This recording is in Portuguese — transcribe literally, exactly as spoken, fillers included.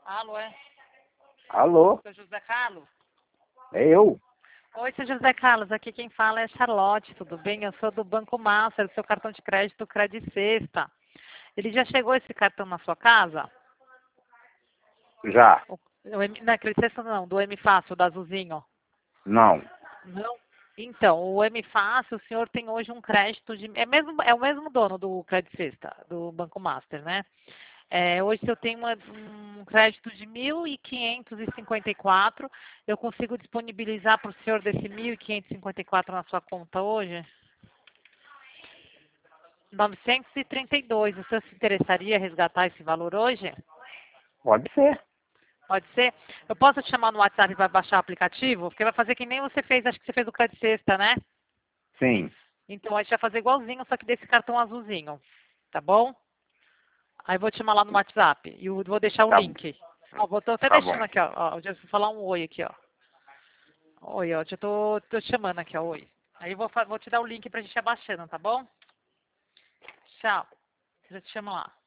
Alô, é? Alô, Seu José Carlos? é eu. Oi, seu José Carlos. Aqui quem fala é Charlotte, tudo bem? Eu sou do Banco Master, do seu cartão de crédito Credit Sexta. Ele já chegou esse cartão na sua casa? Já. O, o M, não, Credit Sexta não, do M Fácil, do azulzinho. Não. Não? Então, o M Fácil, o senhor tem hoje um crédito de... É, mesmo, é o mesmo dono do Credit Sexta, do Banco Master, né? É, hoje, se eu tenho uma- um crédito de mil quinhentos e cinquenta e quatro, eu consigo disponibilizar para o senhor desse mil quinhentos e cinquenta e quatro na sua conta hoje? novecentos e trinta e dois. O senhor se interessaria em resgatar esse valor hoje? Pode ser. Pode ser? Eu posso te chamar no WhatsApp para baixar o aplicativo? Porque vai fazer que nem você fez, acho que você fez o Credit Sexta, né? Sim. Então, a gente vai fazer igualzinho, só que desse cartão azulzinho. Tá bom? Aí eu vou te chamar lá no WhatsApp. E eu vou deixar o Tá, link. Ó, vou tô até tá bom. deixando aqui, ó. ó. Deixa eu falar um oi aqui, ó. Oi, ó. Já tô, tô te chamando aqui, ó. Oi. Aí eu vou, fa- vou te dar o link pra gente ir abaixando, tá bom? Tchau. Já te chamo lá.